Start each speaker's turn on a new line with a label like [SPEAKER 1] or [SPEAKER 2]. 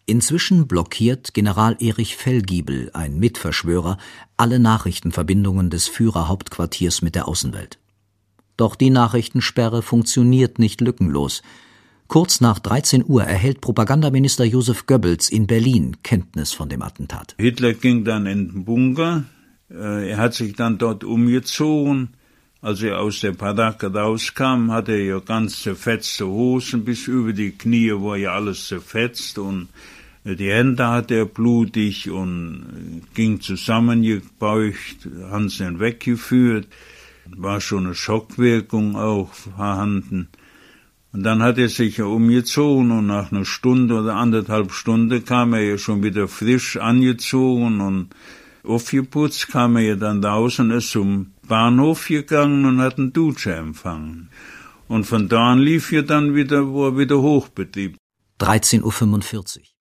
[SPEAKER 1] Inzwischen blockiert General Erich Fellgiebel, ein Mitverschwörer, alle Nachrichtenverbindungen des Führerhauptquartiers mit der Außenwelt. Doch die Nachrichtensperre funktioniert nicht lückenlos. Kurz nach 13 Uhr erhält Propagandaminister Joseph Goebbels in Berlin Kenntnis von dem Attentat.
[SPEAKER 2] Hitler ging dann in den Bunker. Er hat sich dann dort umgezogen. Als er aus der Baracke rauskam, hatte er ja ganz zerfetzte Hosen bis über die Knie, war ja alles zerfetzt, und die Hände hatte er blutig und ging zusammengebeugt, haben sie ihn weggeführt. War schon eine Schockwirkung auch vorhanden. Und dann hat er sich ja umgezogen, und nach einer Stunde oder 1,5 Stunden kam er ja schon wieder frisch angezogen und aufgeputzt, kam er ja dann raus und ist zum Bahnhof gegangen und hat einen Duscher empfangen. Und von da an lief er dann wieder, war wieder Hochbetrieb.
[SPEAKER 1] 13:45 Uhr.